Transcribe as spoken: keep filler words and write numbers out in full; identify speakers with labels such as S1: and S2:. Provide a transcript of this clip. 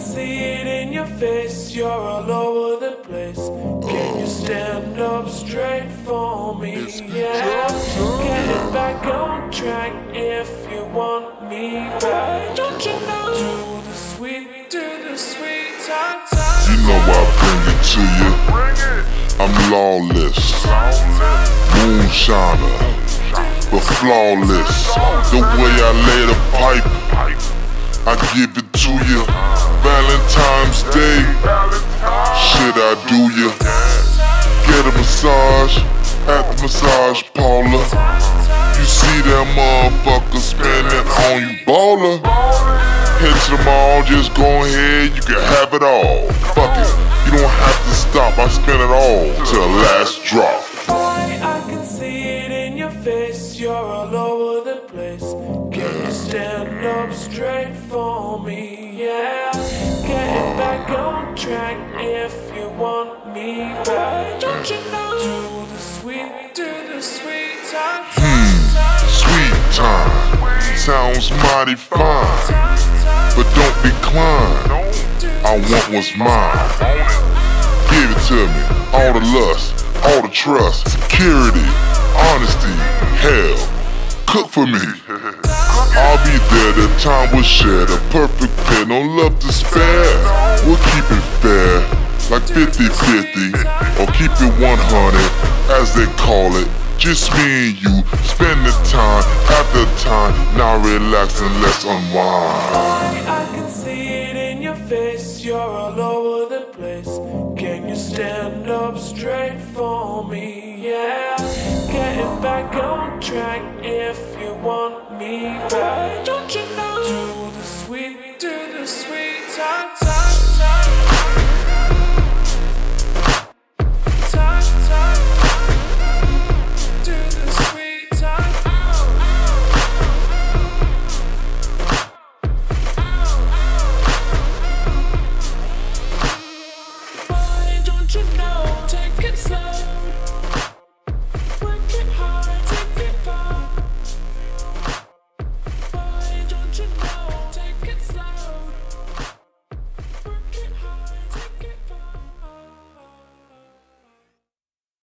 S1: see it in your face, you're all over the place. Can you stand up straight for me? Yeah, get it back on track if you want me back. Don't you know? Do the sweet, do the sweet time, time.
S2: You know I bring it to you. I'm lawless, moonshiner, but flawless. The way I lay the pipe, I give it to you. Valentine's Day, shit I do you. Get a massage at the massage parlor. You see that motherfucker spinning on you, baller. Head to the mall, just go ahead, you can have it all. Fuck it, you don't have to stop, I spend it all till the last drop.
S1: Boy, I can see it in your face, you're all over the place. Can you stand up straight for me? Yeah, get it back on track if you want me back. Don't you know? Do the sweet, do the sweet time.
S2: Hmm, sweet time, sounds mighty fine. But don't decline, I want what's mine. Give it to me, all the lust, all the trust, security, honesty, hell, cook for me. I'll be there, the time will share, the perfect pair, no love to spare. We'll keep it fair, like fifty fifty, or keep it one hundred, as they call it. Just me and you, spend the time after time, now relax and let's unwind.
S1: I can see it in your face, you're all over the place. Can you stand up straight for me? Yeah, get it back on track if you want me back. Don't you know? Do the sweet, do the sweet time.